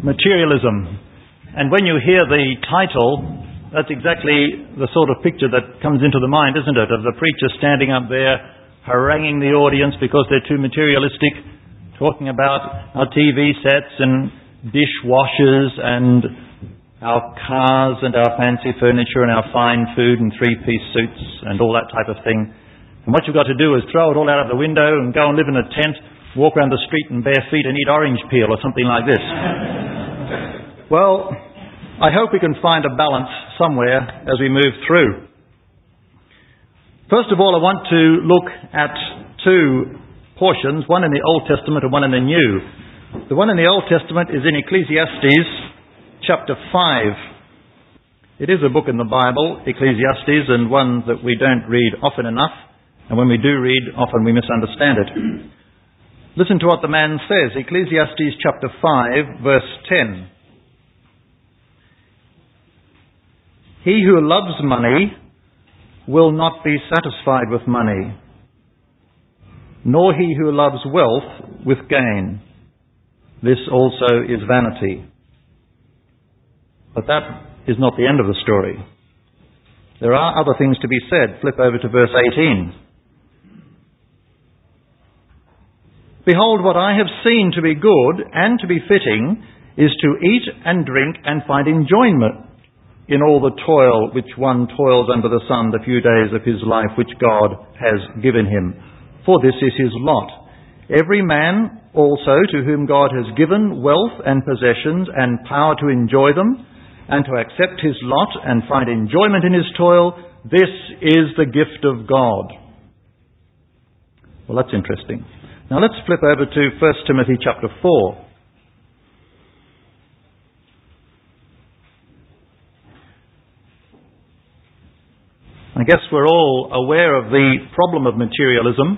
Materialism. And when you hear the title, that's exactly the sort of picture that comes into the mind, isn't it? Of the preacher standing up there haranguing the audience because they're too materialistic, talking about our TV sets and dishwashers and our cars and our fancy furniture and our fine food and three-piece suits and all that type of thing. And what you've got to do is throw it all out of the window and go and live in a tent, walk around the street in bare feet and eat orange peel or something like this. Well, I hope we can find a balance somewhere as we move through. First of all, I want to look at two portions, one in the Old Testament and one in the New. The one in the Old Testament is in Ecclesiastes chapter 5. It is a book in the Bible, Ecclesiastes, and one that we don't read often enough, and when we do read, often we misunderstand it. Listen to what the man says, Ecclesiastes chapter 5, verse 10. He who loves money will not be satisfied with money, nor he who loves wealth with gain. This also is vanity. But that is not the end of the story. There are other things to be said. Flip over to verse 18. Behold, what I have seen to be good and to be fitting is to eat and drink and find enjoyment in all the toil which one toils under the sun the few days of his life which God has given him. For this is his lot. Every man also to whom God has given wealth and possessions and power to enjoy them, and to accept his lot and find enjoyment in his toil, this is the gift of God. Well, that's interesting. Now let's flip over to 1 Timothy chapter 4. I guess we're all aware of the problem of materialism,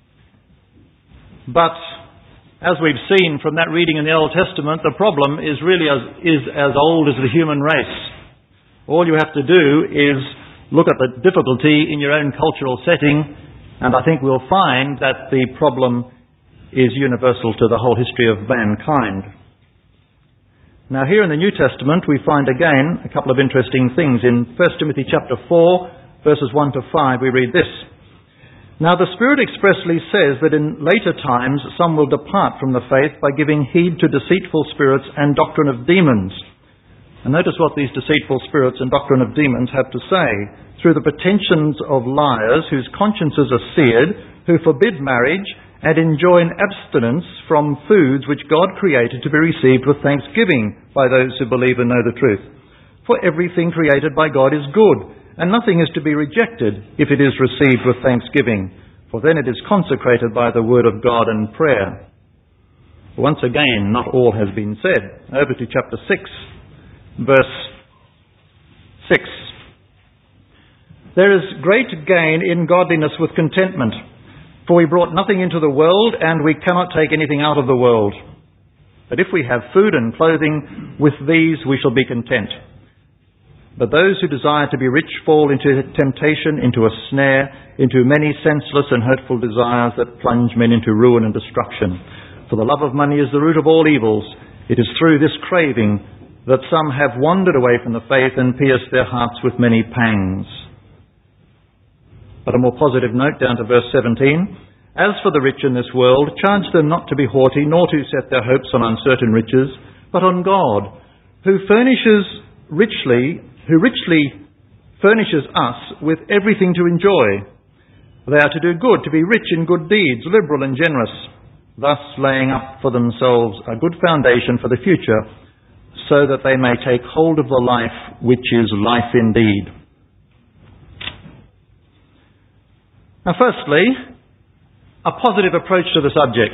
but as we've seen from that reading in the Old Testament, the problem is really as old as the human race. All you have to do is look at the difficulty in your own cultural setting, and I think we'll find that the problem is universal to the whole history of mankind. Now here in the New Testament we find again a couple of interesting things. In 1 Timothy chapter 4, verses 1 to 5, we read this. Now the Spirit expressly says that in later times some will depart from the faith by giving heed to deceitful spirits and doctrine of demons. And notice what these deceitful spirits and doctrine of demons have to say. Through the pretensions of liars whose consciences are seared, who forbid marriage and enjoin abstinence from foods which God created to be received with thanksgiving by those who believe and know the truth. For everything created by God is good, and nothing is to be rejected if it is received with thanksgiving, for then it is consecrated by the word of God and prayer. Once again, not all has been said. Over to chapter 6, verse 6. There is great gain in godliness with contentment, for we brought nothing into the world, and we cannot take anything out of the world. But if we have food and clothing, with these we shall be content. But those who desire to be rich fall into temptation, into a snare, into many senseless and hurtful desires that plunge men into ruin and destruction. For the love of money is the root of all evils. It is through this craving that some have wandered away from the faith and pierced their hearts with many pangs. But a more positive note down to verse 17. As for the rich in this world, charge them not to be haughty, nor to set their hopes on uncertain riches, but on God, who richly furnishes us with everything to enjoy. They are to do good, to be rich in good deeds, liberal and generous, thus laying up for themselves a good foundation for the future, so that they may take hold of the life which is life indeed. Now firstly, a positive approach to the subject.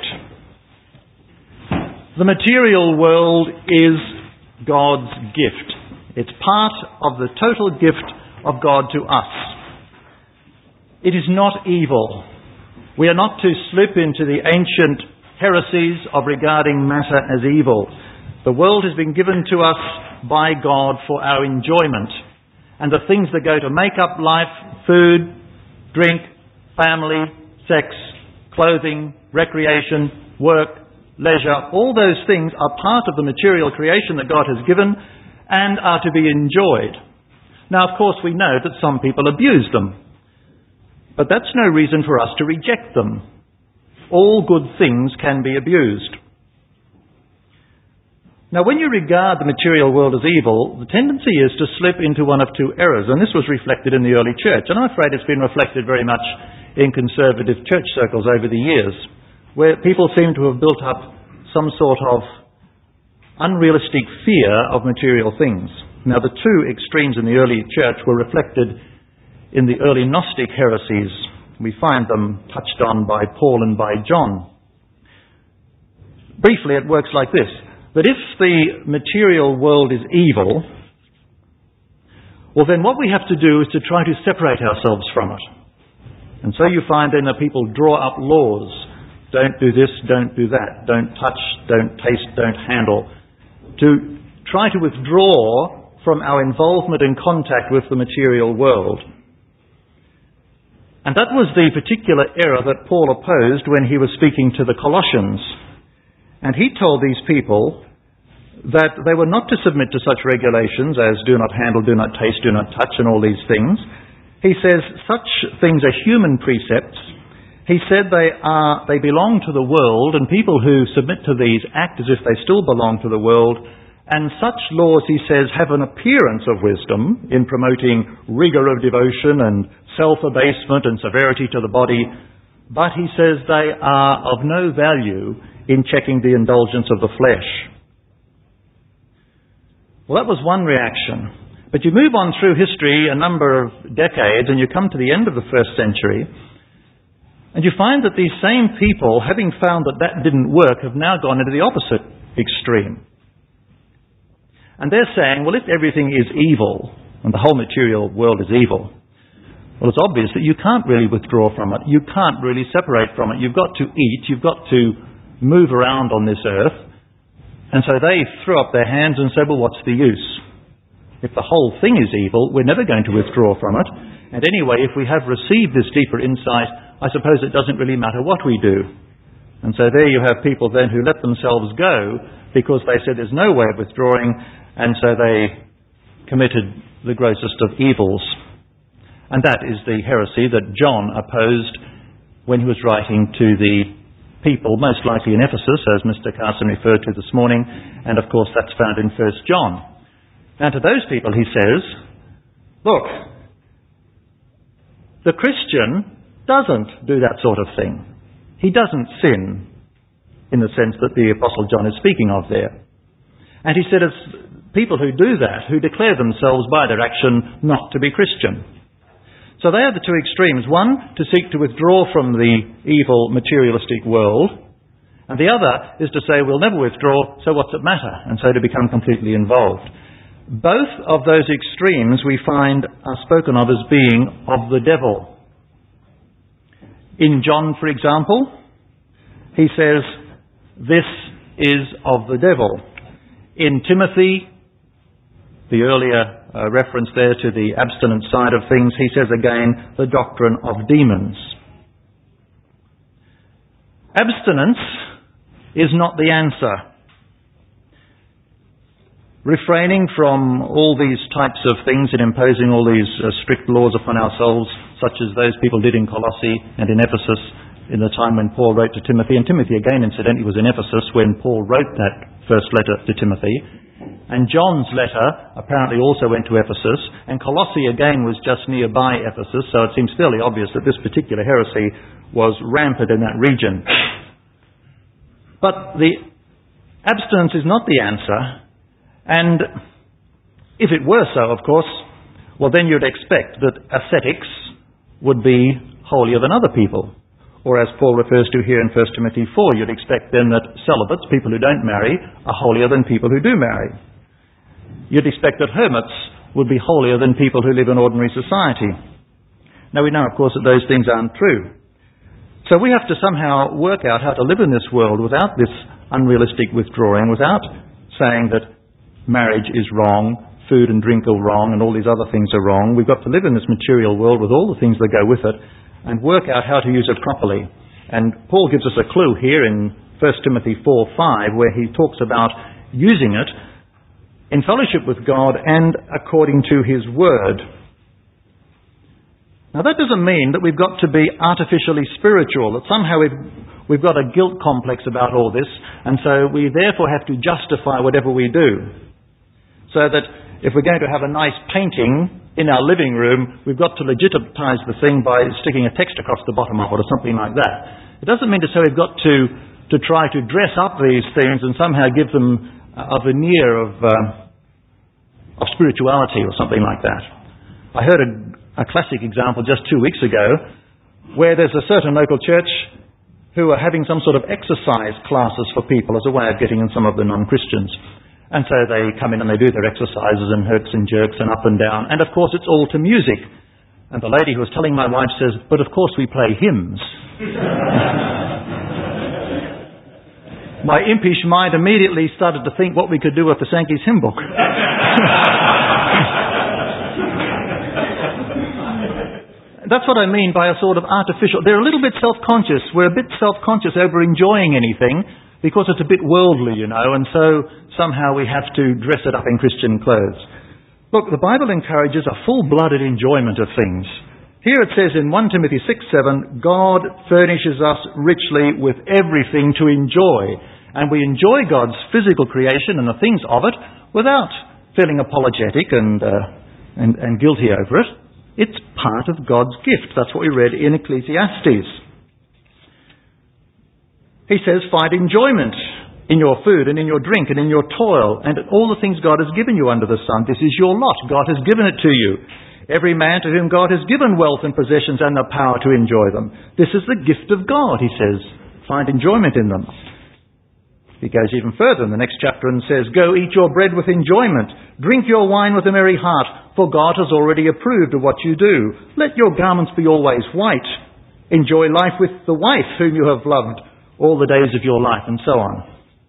The material world is God's gift. It's part of the total gift of God to us. It is not evil. We are not to slip into the ancient heresies of regarding matter as evil. The world has been given to us by God for our enjoyment. And the things that go to make up life, food, drink, family, sex, clothing, recreation, work, leisure, all those things are part of the material creation that God has given and are to be enjoyed. Now, of course, we know that some people abuse them, but that's no reason for us to reject them. All good things can be abused. Now, when you regard the material world as evil, the tendency is to slip into one of two errors, and this was reflected in the early church, and I'm afraid it's been reflected very much in conservative church circles over the years, where people seem to have built up some sort of unrealistic fear of material things. Now, the two extremes in the early church were reflected in the early Gnostic heresies. We find them touched on by Paul and by John. Briefly, it works like this. That if the material world is evil, well then what we have to do is to try to separate ourselves from it. And so you find then that people draw up laws. Don't do this, don't do that. Don't touch, don't taste, don't handle. To try to withdraw from our involvement and contact with the material world. And that was the particular error that Paul opposed when he was speaking to the Colossians. And he told these people that they were not to submit to such regulations as do not handle, do not taste, do not touch, and all these things. He says such things are human precepts. He said they belong to the world, and people who submit to these act as if they still belong to the world. And such laws, he says, have an appearance of wisdom in promoting rigour of devotion and self-abasement and severity to the body. But he says they are of no value in checking the indulgence of the flesh. Well, that was one reaction. But you move on through history a number of decades and you come to the end of the first century and you find that these same people, having found that that didn't work, have now gone into the opposite extreme. And they're saying, well, if everything is evil and the whole material world is evil, well, it's obvious that you can't really withdraw from it. You can't really separate from it. You've got to eat. You've got to move around on this earth. And so they threw up their hands and said, well, what's the use? If the whole thing is evil, we're never going to withdraw from it. And anyway, if we have received this deeper insight, I suppose it doesn't really matter what we do. And so there you have people then who let themselves go because they said there's no way of withdrawing, and so they committed the grossest of evils. And that is the heresy that John opposed when he was writing to the people, most likely in Ephesus, as Mr. Carson referred to this morning, and of course that's found in 1 John. Now to those people he says, look, the Christian doesn't do that sort of thing. He doesn't sin in the sense that the Apostle John is speaking of there. And he said it's people who do that, who declare themselves by their action not to be Christian. So they are the two extremes. One, to seek to withdraw from the evil materialistic world. And the other is to say, we'll never withdraw, so what's it matter? And so to become completely involved. Both of those extremes we find are spoken of as being of the devil. In John, for example, he says, this is of the devil. In Timothy, the earlier reference there to the abstinent side of things, he says again, the doctrine of demons. Abstinence is not the answer. Refraining from all these types of things and imposing all these strict laws upon ourselves, such as those people did in Colossae and in Ephesus in the time when Paul wrote to Timothy. And Timothy again, incidentally, was in Ephesus when Paul wrote that first letter to Timothy. And John's letter apparently also went to Ephesus, and Colossae again was just nearby Ephesus, so it seems fairly obvious that this particular heresy was rampant in that region. But the abstinence is not the answer, and if it were so, of course, well then you'd expect that ascetics would be holier than other people. Or as Paul refers to here in 1 Timothy 4, you'd expect then that celibates, people who don't marry, are holier than people who do marry. You'd expect that hermits would be holier than people who live in ordinary society. Now we know, of course, that those things aren't true. So we have to somehow work out how to live in this world without this unrealistic withdrawing, without saying that marriage is wrong, food and drink are wrong, and all these other things are wrong. We've got to live in this material world with all the things that go with it and work out how to use it properly. And Paul gives us a clue here in 1 Timothy 4:5, where he talks about using it in fellowship with God and according to his word. Now that doesn't mean that we've got to be artificially spiritual, that somehow we've got a guilt complex about all this, and so we therefore have to justify whatever we do. So that if we're going to have a nice painting in our living room, we've got to legitimize the thing by sticking a text across the bottom of it or something like that. It doesn't mean to say we've got to try to dress up these things and somehow give them a veneer of spirituality or something like that. I heard a classic example just 2 weeks ago where there's a certain local church who are having some sort of exercise classes for people as a way of getting in some of the non-Christians. And so they come in and they do their exercises and herks and jerks and up and down. And of course it's all to music. And the lady who was telling my wife says, "But of course we play hymns." My impish mind immediately started to think what we could do with the Sankey's hymn book. That's what I mean by a sort of artificial... They're a little bit self-conscious. We're a bit self-conscious over enjoying anything because it's a bit worldly, you know, and so somehow we have to dress it up in Christian clothes. Look, the Bible encourages a full-blooded enjoyment of things. Here it says in 1 Timothy 6:7, God furnishes us richly with everything to enjoy. And we enjoy God's physical creation and the things of it without feeling apologetic and guilty over it. It's part of God's gift. That's what we read in Ecclesiastes. He says, find enjoyment in your food and in your drink and in your toil and in all the things God has given you under the sun. This is your lot. God has given it to you. Every man to whom God has given wealth and possessions and the power to enjoy them. This is the gift of God, he says. Find enjoyment in them. He goes even further in the next chapter and says, go eat your bread with enjoyment. Drink your wine with a merry heart, for God has already approved of what you do. Let your garments be always white. Enjoy life with the wife whom you have loved all the days of your life, and so on.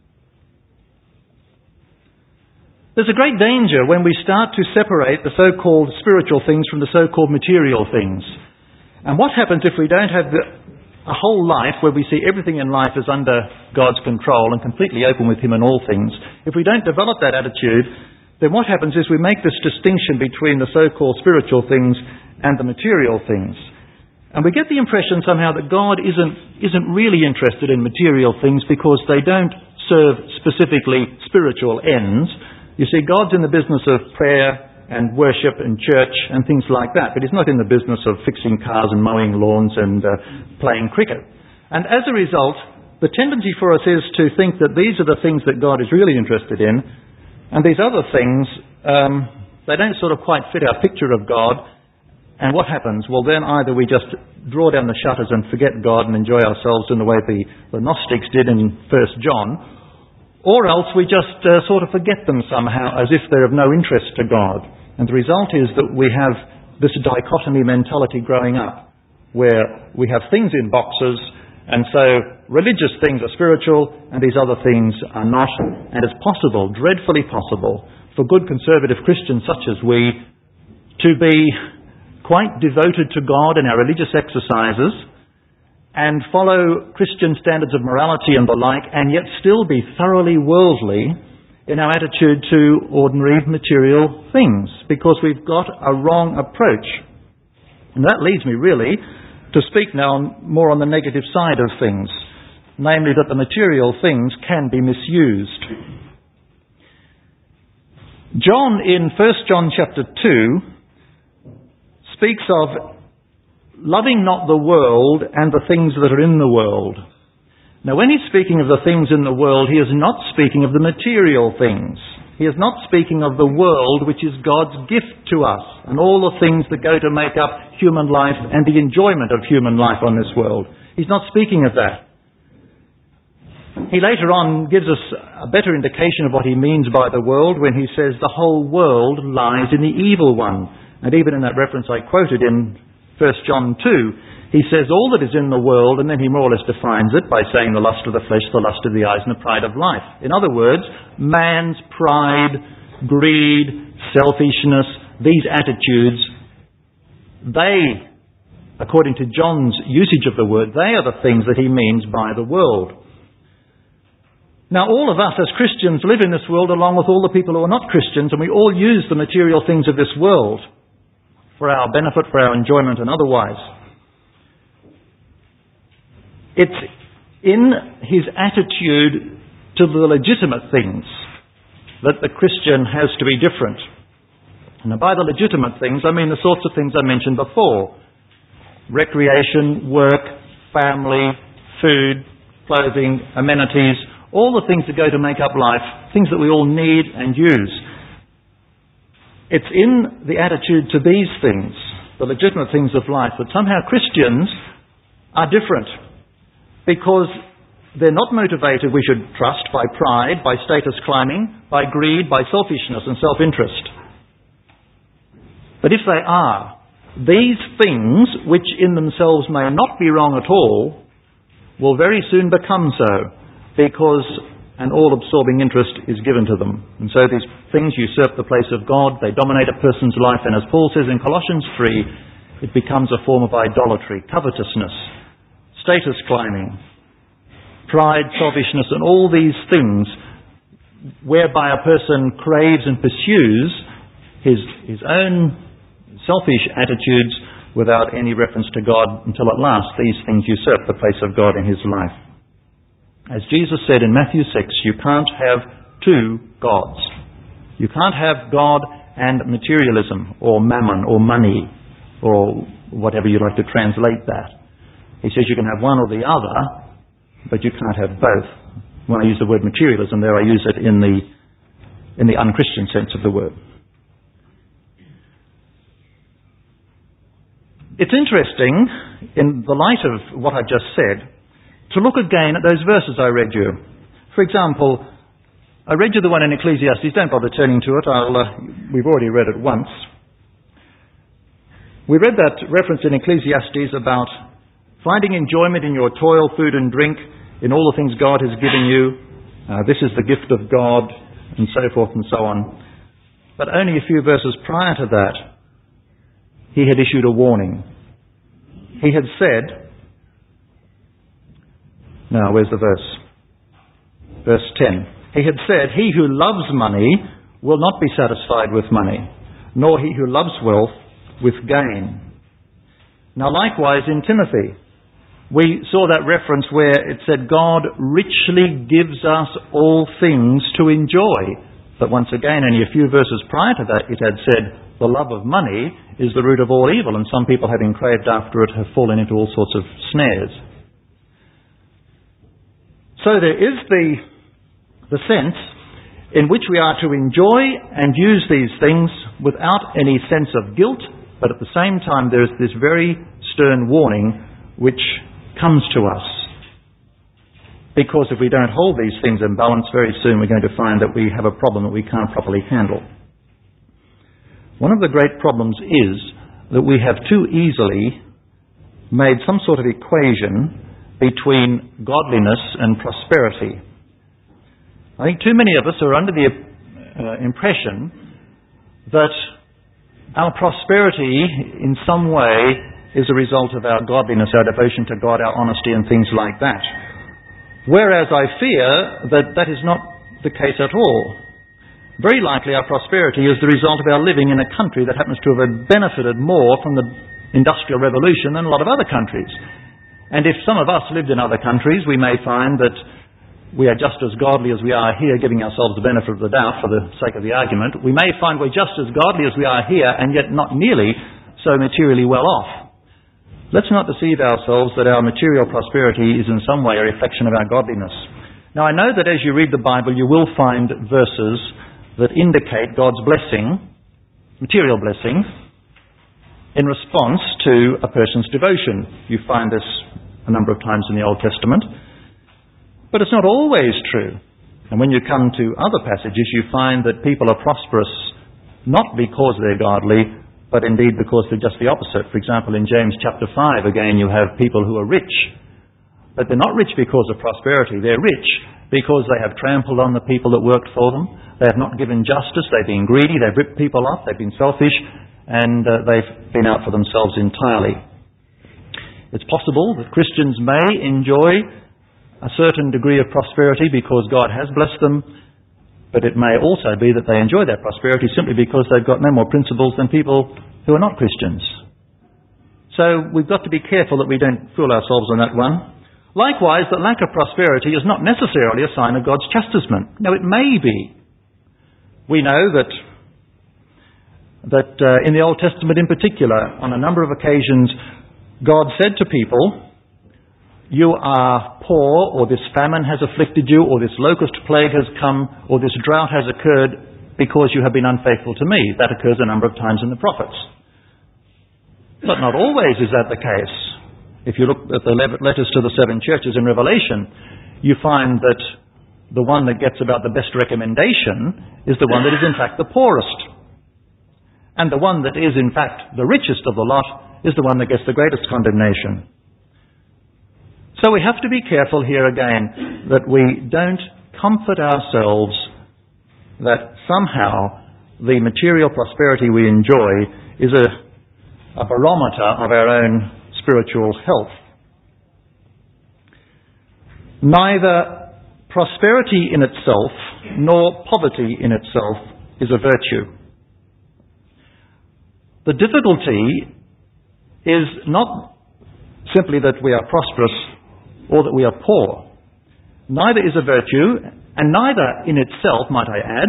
There's a great danger when we start to separate the so-called spiritual things from the so-called material things. And what happens if we don't have a whole life where we see everything in life is under God's control and completely open with him in all things? If we don't develop that attitude, then what happens is we make this distinction between the so-called spiritual things and the material things. And we get the impression somehow that God isn't really interested in material things because they don't serve specifically spiritual ends. You see, God's in the business of prayer and worship and church and things like that, but he's not in the business of fixing cars and mowing lawns and playing cricket. And as a result, the tendency for us is to think that these are the things that God is really interested in, and these other things, they don't sort of quite fit our picture of God. And what happens? Well, then either we just draw down the shutters and forget God and enjoy ourselves in the way the Gnostics did in 1 John, or else we just sort of forget them somehow as if they're of no interest to God. And the result is that we have this dichotomy mentality growing up, where we have things in boxes, and so religious things are spiritual and these other things are not. And it's possible, dreadfully possible, for good conservative Christians such as we to be quite devoted to God in our religious exercises and follow Christian standards of morality and the like, and yet still be thoroughly worldly in our attitude to ordinary material things, because we've got a wrong approach. And that leads me really to speak now more on the negative side of things, namely that the material things can be misused. John in 1 John chapter 2 speaks of loving not the world and the things that are in the world. Now, when he's speaking of the things in the world, he is not speaking of the material things. He is not speaking of the world, which is God's gift to us, and all the things that go to make up human life and the enjoyment of human life on this world. He's not speaking of that. He later on gives us a better indication of what he means by the world when he says the whole world lies in the evil one. And even in that reference I quoted in 1 John 2, he says all that is in the world, and then he more or less defines it by saying the lust of the flesh, the lust of the eyes, and the pride of life. In other words, man's pride, greed, selfishness, these attitudes, they, according to John's usage of the word, they are the things that he means by the world. Now, all of us as Christians live in this world along with all the people who are not Christians, and we all use the material things of this world for our benefit, for our enjoyment and otherwise. It's in his attitude to the legitimate things that the Christian has to be different. And by the legitimate things, I mean the sorts of things I mentioned before. Recreation, work, family, food, clothing, amenities, all the things that go to make up life, things that we all need and use. It's in the attitude to these things, the legitimate things of life, that somehow Christians are different. Because they're not motivated, we should trust, by pride, by status climbing, by greed, by selfishness and self-interest. But if they are, these things, which in themselves may not be wrong at all, will very soon become so, because an all-absorbing interest is given to them. And so these things usurp the place of God, they dominate a person's life, and as Paul says in Colossians 3, it becomes a form of idolatry, covetousness, status climbing, pride, selfishness, and all these things whereby a person craves and pursues his own selfish attitudes without any reference to God, until at last these things usurp the place of God in his life. As Jesus said in Matthew 6, you can't have two gods. You can't have God and materialism, or mammon, or money, or whatever you like to translate that. He says you can have one or the other, but you can't have both. When I use the word materialism there, I use it in the unchristian sense of the word. It's interesting, in the light of what I've just said, to look again at those verses I read you. For example, I read you the one in Ecclesiastes. Don't bother turning to it. We've already read it once. We read that reference in Ecclesiastes about finding enjoyment in your toil, food and drink, in all the things God has given you. This is the gift of God, and so forth and so on. But only a few verses prior to that, he had issued a warning. He had said, now where's the verse? Verse 10. He had said, he who loves money will not be satisfied with money, nor he who loves wealth with gain. Now likewise in Timothy, we saw that reference where it said God richly gives us all things to enjoy. But once again, only a few verses prior to that, it had said the love of money is the root of all evil, and some people, having craved after it, have fallen into all sorts of snares. So there is the sense in which we are to enjoy and use these things without any sense of guilt, but at the same time there is this very stern warning which comes to us. Because if we don't hold these things in balance, very soon we're going to find that we have a problem that we can't properly handle. One of the great problems is that we have too easily made some sort of equation between godliness and prosperity. I think too many of us are under the impression that our prosperity in some way is a result of our godliness, our devotion to God, our honesty and things like that. Whereas I fear that that is not the case at all. Very likely our prosperity is the result of our living in a country that happens to have benefited more from the Industrial Revolution than a lot of other countries. And if some of us lived in other countries, we may find that we are just as godly as we are here, giving ourselves the benefit of the doubt for the sake of the argument. We may find we're just as godly as we are here, and yet not nearly so materially well off. Let's not deceive ourselves that our material prosperity is in some way a reflection of our godliness. Now, I know that as you read the Bible, you will find verses that indicate God's blessing, material blessing, in response to a person's devotion. You find this a number of times in the Old Testament. But it's not always true. And when you come to other passages, you find that people are prosperous not because they're godly, but indeed because they're just the opposite. For example, in James chapter 5, again, you have people who are rich. But they're not rich because of prosperity. They're rich because they have trampled on the people that worked for them. They have not given justice. They've been greedy. They've ripped people off. They've been selfish. And they've been out for themselves entirely. It's possible that Christians may enjoy a certain degree of prosperity because God has blessed them, but it may also be that they enjoy that prosperity simply because they've got no more principles than people who are not Christians. So we've got to be careful that we don't fool ourselves on that one. Likewise, that lack of prosperity is not necessarily a sign of God's chastisement. No, it may be. We know that in the Old Testament in particular, on a number of occasions, God said to people, you are poor, or this famine has afflicted you, or this locust plague has come, or this drought has occurred because you have been unfaithful to me. That occurs a number of times in the prophets. But not always is that the case. If you look at the letters to the 7 churches in Revelation, you find that the one that gets about the best recommendation is the one that is in fact the poorest. And the one that is in fact the richest of the lot is the one that gets the greatest condemnation. So we have to be careful here again that we don't comfort ourselves that somehow the material prosperity we enjoy is a barometer of our own spiritual health. Neither prosperity in itself nor poverty in itself is a virtue. The difficulty is not simply that we are prosperous or that we are poor. Neither is a virtue, and neither in itself, might I add,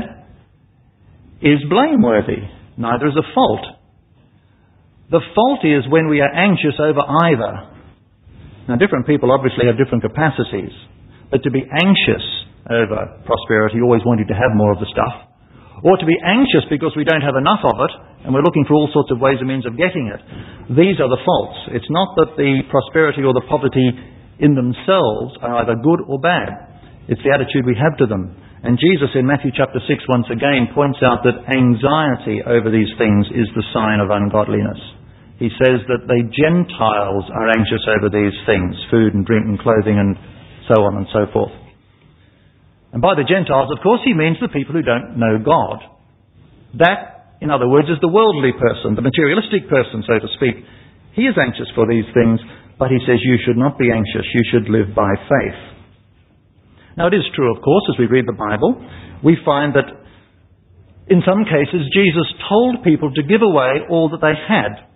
is blameworthy. Neither is a fault. The fault is when we are anxious over either. Now, different people obviously have different capacities, but to be anxious over prosperity, always wanting to have more of the stuff, or to be anxious because we don't have enough of it, and we're looking for all sorts of ways and means of getting it, these are the faults. It's not that the prosperity or the poverty in themselves are either good or bad. It's the attitude we have to them. And Jesus in Matthew chapter 6 once again points out that anxiety over these things is the sign of ungodliness. He says that the Gentiles are anxious over these things, food and drink and clothing and so on and so forth. And by the Gentiles, of course, he means the people who don't know God. That, in other words, is the worldly person, the materialistic person, so to speak. He is anxious for these things, but he says you should not be anxious, you should live by faith. Now it is true, of course, as we read the Bible, we find that in some cases Jesus told people to give away all that they had.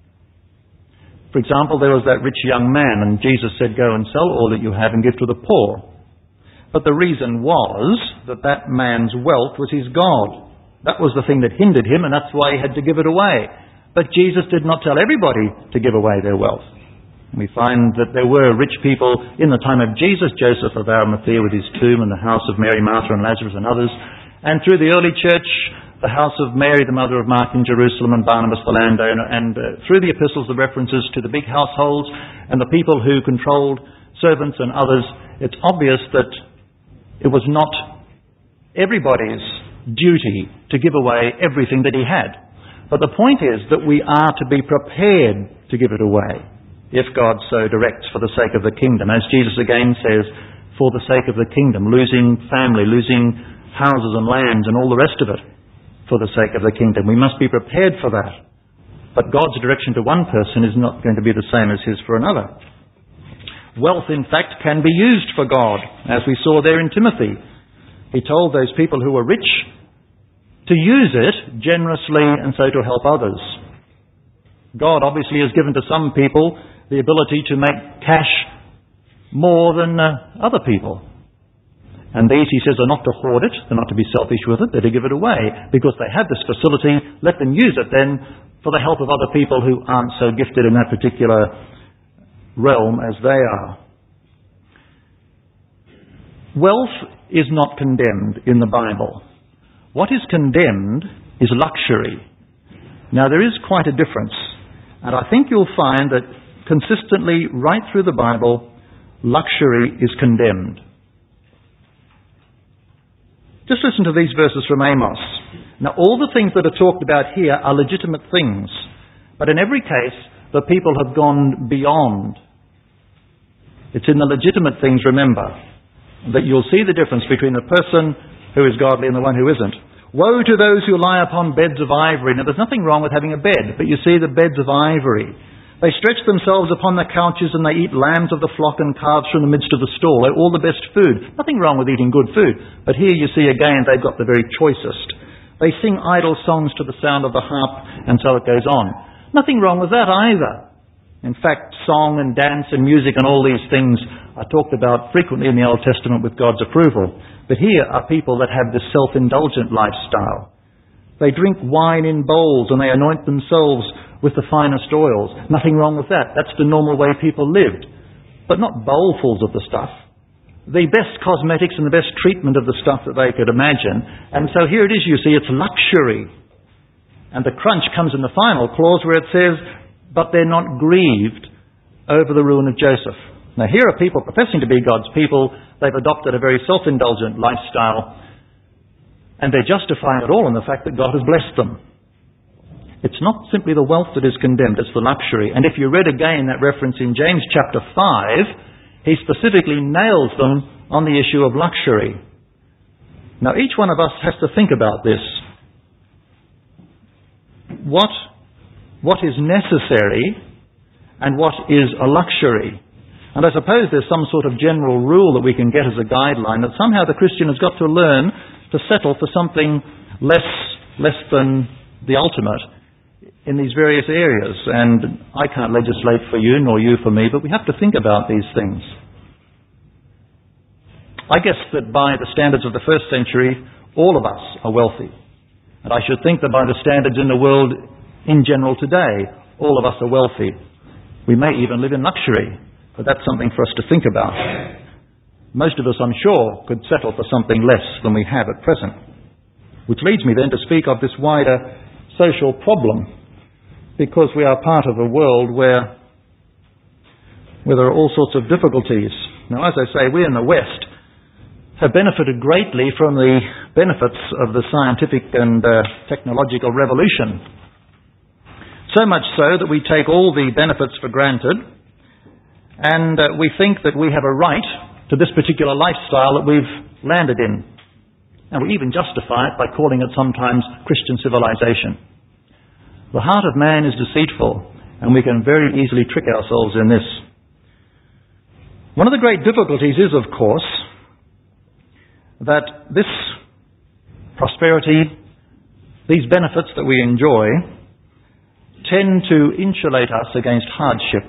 For example, there was that rich young man, and Jesus said, go and sell all that you have and give to the poor. But the reason was that that man's wealth was his God. That was the thing that hindered him, and that's why he had to give it away. But Jesus did not tell everybody to give away their wealth. We find that there were rich people in the time of Jesus, Joseph of Arimathea with his tomb and the house of Mary, Martha and Lazarus and others. And through the early church, the house of Mary, the mother of Mark in Jerusalem, and Barnabas the landowner. And through the epistles, the references to the big households and the people who controlled servants and others. It's obvious that it was not everybody's duty to give away everything that he had. But the point is that we are to be prepared to give it away, if God so directs, for the sake of the kingdom. As Jesus again says, for the sake of the kingdom, losing family, losing houses and lands and all the rest of it, for the sake of the kingdom. We must be prepared for that. But God's direction to one person is not going to be the same as his for another. Wealth, in fact, can be used for God, as we saw there in Timothy. He told those people who were rich to use it generously and so to help others. God obviously has given to some people the ability to make cash more than other people. And these, he says, are not to hoard it, they're not to be selfish with it, they're to give it away. Because they have this facility, let them use it then for the help of other people who aren't so gifted in that particular realm as they are. Wealth is not condemned in the Bible. What is condemned is luxury. Now there is quite a difference. And I think you'll find that consistently, right through the Bible, luxury is condemned. Just listen to these verses from Amos. Now, all the things that are talked about here are legitimate things. But in every case, the people have gone beyond. It's in the legitimate things, remember, that you'll see the difference between the person who is godly and the one who isn't. Woe to those who lie upon beds of ivory. Now, there's nothing wrong with having a bed, but you see the beds of ivory. They stretch themselves upon their couches and they eat lambs of the flock and calves from the midst of the stall. They're all the best food. Nothing wrong with eating good food. But here you see again they've got the very choicest. They sing idle songs to the sound of the harp, and so it goes on. Nothing wrong with that either. In fact, song and dance and music and all these things are talked about frequently in the Old Testament with God's approval. But here are people that have this self-indulgent lifestyle. They drink wine in bowls and they anoint themselves with the finest oils. Nothing wrong with that. That's the normal way people lived. But not bowlfuls of the stuff. The best cosmetics and the best treatment of the stuff that they could imagine. And so here it is, you see, it's luxury. And the crunch comes in the final clause where it says, but they're not grieved over the ruin of Joseph. Now here are people professing to be God's people. They've adopted a very self-indulgent lifestyle. And they're justifying it all in the fact that God has blessed them. It's not simply the wealth that is condemned, it's the luxury. And if you read again that reference in James chapter 5, he specifically nails them on the issue of luxury. Now each one of us has to think about this. What is necessary and what is a luxury? And I suppose there's some sort of general rule that we can get as a guideline that somehow the Christian has got to learn to settle for something less than the ultimate in these various areas. And I can't legislate for you, nor you for me, but we have to think about these things. I guess that by the standards of the first century, all of us are wealthy. And I should think that by the standards in the world in general today, all of us are wealthy. We may even live in luxury, but that's something for us to think about. Most of us, I'm sure, could settle for something less than we have at present. Which leads me then to speak of this wider social problem, because we are part of a world where there are all sorts of difficulties. Now, as I say, we in the West have benefited greatly from the benefits of the scientific and technological revolution. So much so that we take all the benefits for granted, and we think that we have a right to this particular lifestyle that we've landed in. And we even justify it by calling it sometimes Christian civilization. The heart of man is deceitful, and we can very easily trick ourselves in this. One of the great difficulties is, of course, that this prosperity, these benefits that we enjoy, tend to insulate us against hardship.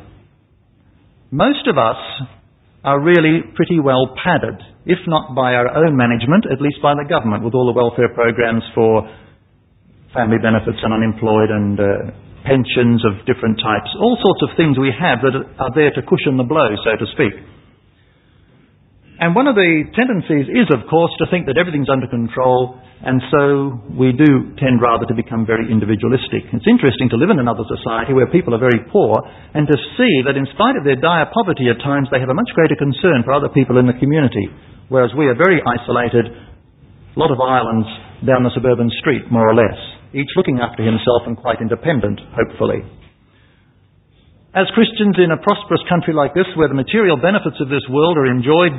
Most of us are really pretty well padded, if not by our own management, at least by the government, with all the welfare programs for family benefits and unemployed and pensions of different types. All sorts of things we have that are there to cushion the blow, so to speak. And one of the tendencies is, of course, to think that everything's under control, and so we do tend rather to become very individualistic. It's interesting to live in another society where people are very poor and to see that in spite of their dire poverty at times, they have a much greater concern for other people in the community, whereas we are very isolated, a lot of islands down the suburban street, more or less, each looking after himself and quite independent, hopefully. As Christians in a prosperous country like this, where the material benefits of this world are enjoyed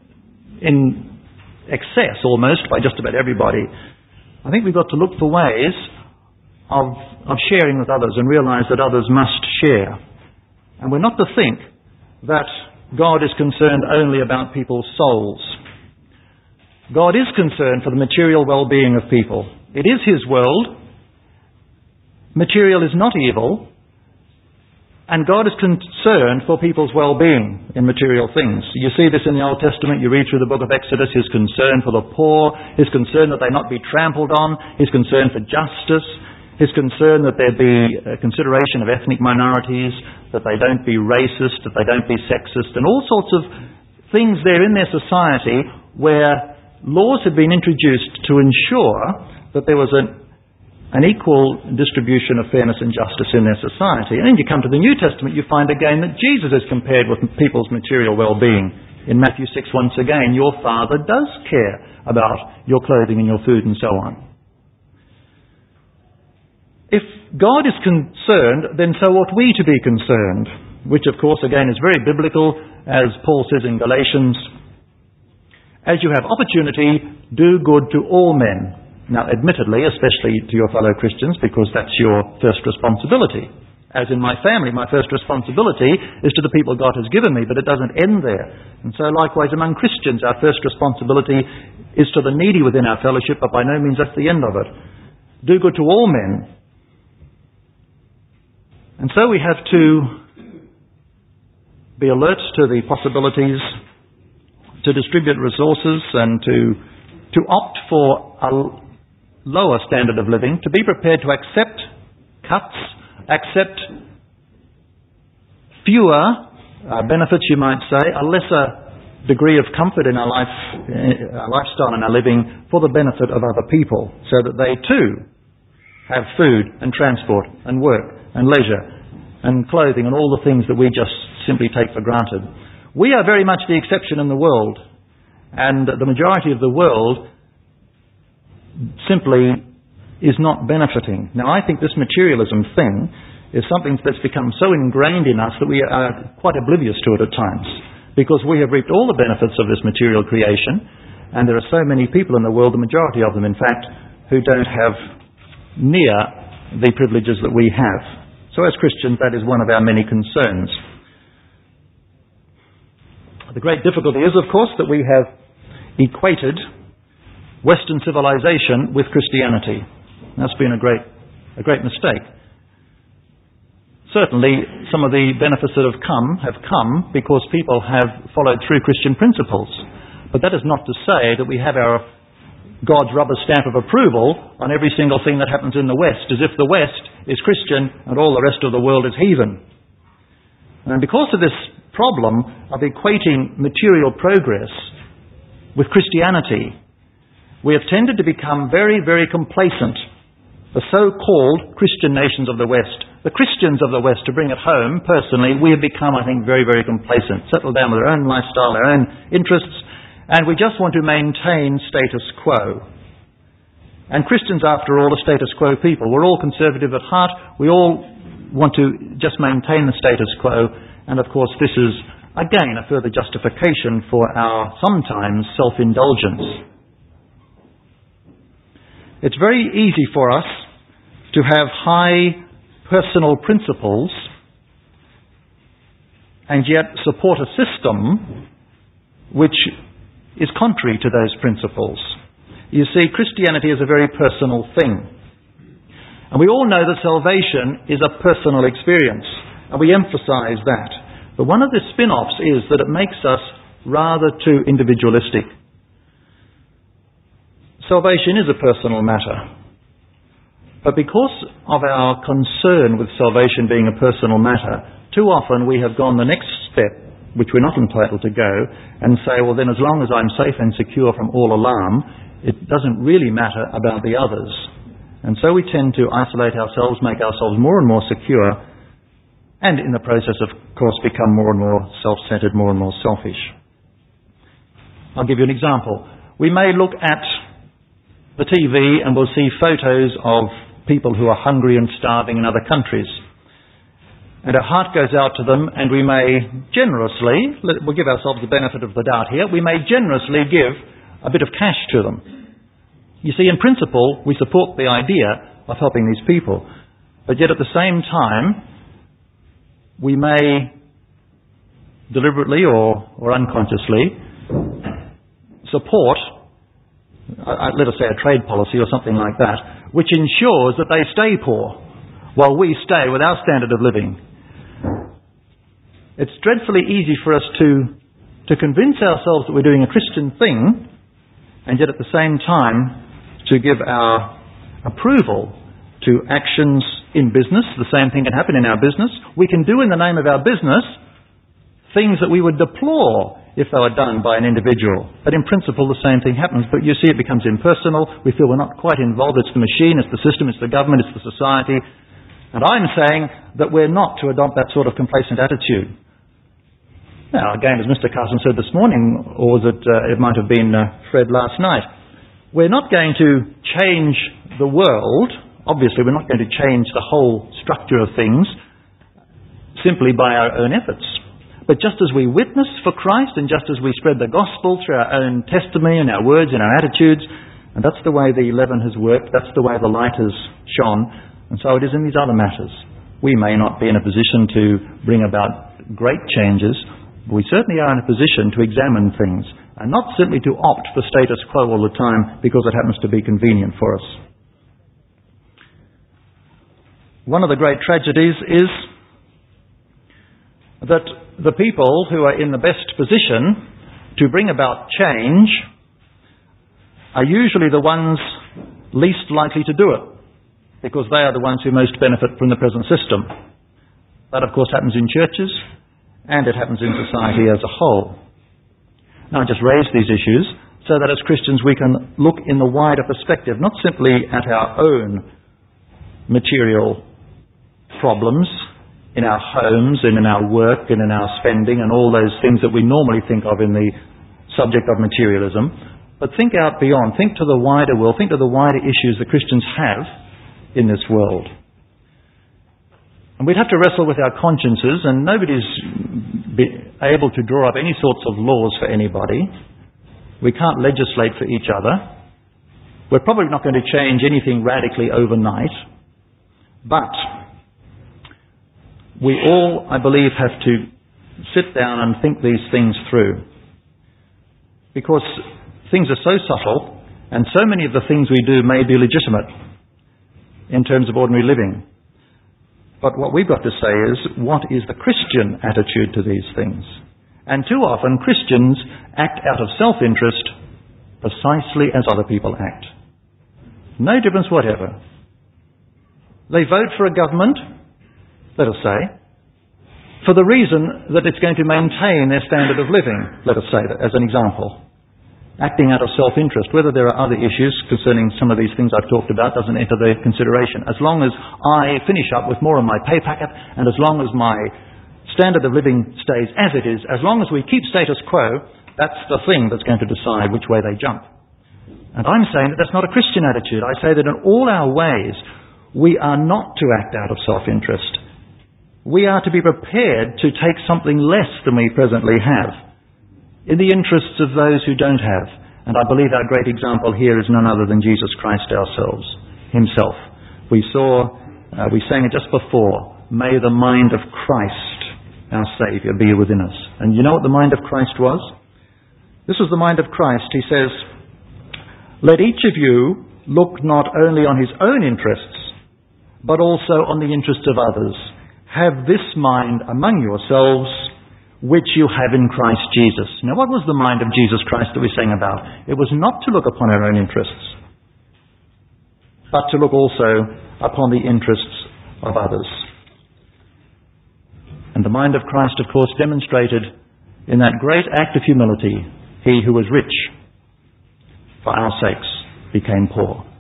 in excess almost by just about everybody, I think we've got to look for ways of sharing with others and realise that others must share. And we're not to think that God is concerned only about people's souls. God is concerned for the material well-being of people. It is His world. Material is not evil. And God is concerned for people's well-being in material things. You see this in the Old Testament. You read through the book of Exodus, His concern for the poor, His concern that they not be trampled on, His concern for justice, His concern that there be consideration of ethnic minorities, that they don't be racist, that they don't be sexist, and all sorts of things there in their society where laws had been introduced to ensure that there was an equal distribution of fairness and justice in their society. And then you come to the New Testament, you find again that Jesus is compared with people's material well-being. In Matthew 6, once again, your Father does care about your clothing and your food and so on. If God is concerned, then so ought we to be concerned, which of course again is very biblical, as Paul says in Galatians, as you have opportunity, do good to all men. Now, admittedly, especially to your fellow Christians, because that's your first responsibility. as in my family, my first responsibility is to the people God has given me, but it doesn't end there. And so likewise among Christians, our first responsibility is to the needy within our fellowship, but by no means that's the end of it. Do good to all men. And so we have to be alert to the possibilities, to distribute resources and to opt for a lower standard of living, to be prepared to accept cuts, accept fewer benefits, you might say, a lesser degree of comfort in our lifestyle and our living for the benefit of other people, so that they too have food and transport and work and leisure and clothing and all the things that we just simply take for granted. We are very much the exception in the world, and the majority of the world simply is not benefiting. Now, I think this materialism thing is something that's become so ingrained in us that we are quite oblivious to it at times, because we have reaped all the benefits of this material creation, and there are so many people in the world, the majority of them in fact, who don't have near the privileges that we have. So as Christians, that is one of our many concerns. The great difficulty is, of course, that we have equated Western civilization with Christianity. That's been a great mistake. Certainly, some of the benefits that have come because people have followed through Christian principles. But that is not to say that we have our God's rubber stamp of approval on every single thing that happens in the West, as if the West is Christian and all the rest of the world is heathen. And because of this problem of equating material progress with Christianity, we have tended to become very, very complacent. The so-called Christian nations of the West, the Christians of the West, to bring it home, personally, we have become, I think, very, very complacent, settled down with our own lifestyle, our own interests, and we just want to maintain status quo. And Christians, after all, are status quo people. We're all conservative at heart. We all want to just maintain the status quo, and of course this is, again, a further justification for our sometimes self-indulgence. It's very easy for us to have high personal principles and yet support a system which is contrary to those principles. You see, Christianity is a very personal thing. And we all know that salvation is a personal experience, and we emphasize that. But one of the spin-offs is that it makes us rather too individualistic. Salvation is a personal matter. But because of our concern with salvation being a personal matter, too often we have gone the next step, which we're not entitled to go, and say, well then as long as I'm safe and secure from all alarm, it doesn't really matter about the others. And so we tend to isolate ourselves, make ourselves more and more secure, and in the process, of course, become more and more self-centered, more and more selfish. I'll give you an example. We may look at the TV and we'll see photos of people who are hungry and starving in other countries. And our heart goes out to them, and we may generously, we'll give ourselves the benefit of the doubt here, we may generously give a bit of cash to them. You see, in principle, we support the idea of helping these people. But yet at the same time, we may deliberately or unconsciously support, let us say a trade policy or something like that, which ensures that they stay poor while we stay with our standard of living. It's dreadfully easy for us to convince ourselves that we're doing a Christian thing, and yet at the same time to give our approval to actions in business. The same thing can happen in our business. We can do in the name of our business things that we would deplore if they were done by an individual. But in principle the same thing happens, but you see it becomes impersonal. We feel we're not quite involved. It's the machine, it's the system, it's the government, it's the society. And I'm saying that we're not to adopt that sort of complacent attitude. Now, again, as Mr. Carson said this morning, or was it might have been Fred last night, we're not going to change the world. Obviously, we're not going to change the whole structure of things simply by our own efforts. But just as we witness for Christ, and just as we spread the gospel through our own testimony and our words and our attitudes, and that's the way the leaven has worked, that's the way the light has shone, and so it is in these other matters. We may not be in a position to bring about great changes, but we certainly are in a position to examine things, and not simply to opt for status quo all the time because it happens to be convenient for us. One of the great tragedies is that the people who are in the best position to bring about change are usually the ones least likely to do it, because they are the ones who most benefit from the present system. That, of course, happens in churches, and it happens in society as a whole. Now, I just raise these issues so that as Christians we can look in the wider perspective, not simply at our own material problems in our homes and in our work and in our spending and all those things that we normally think of in the subject of materialism, but think out beyond, think to the wider world, think to the wider issues that Christians have in this world. And we'd have to wrestle with our consciences, and nobody's able to draw up any sorts of laws for anybody. We can't legislate for each other. We're probably not going to change anything radically overnight, but we all, I believe, have to sit down and think these things through. Because things are so subtle, and so many of the things we do may be legitimate in terms of ordinary living. But what we've got to say is, what is the Christian attitude to these things? And too often, Christians act out of self-interest precisely as other people act. No difference whatever. They vote for a government, let us say, for the reason that it's going to maintain their standard of living, let us say, as an example. Acting out of self-interest. Whether there are other issues concerning some of these things I've talked about doesn't enter their consideration. As long as I finish up with more in my pay packet, and as long as my standard of living stays as it is, as long as we keep status quo, that's the thing that's going to decide which way they jump. And I'm saying that that's not a Christian attitude. I say that in all our ways, we are not to act out of self-interest. We are to be prepared to take something less than we presently have, in the interests of those who don't have. And I believe our great example here is none other than Jesus Christ himself. We sang it just before, may the mind of Christ, our Saviour, be within us. And you know what the mind of Christ was? This was the mind of Christ. He says, let each of you look not only on his own interests, but also on the interests of others. Have this mind among yourselves, which you have in Christ Jesus. Now, what was the mind of Jesus Christ that we sang about? It was not to look upon our own interests, but to look also upon the interests of others. And the mind of Christ, of course, demonstrated in that great act of humility. He who was rich, for our sakes, became poor.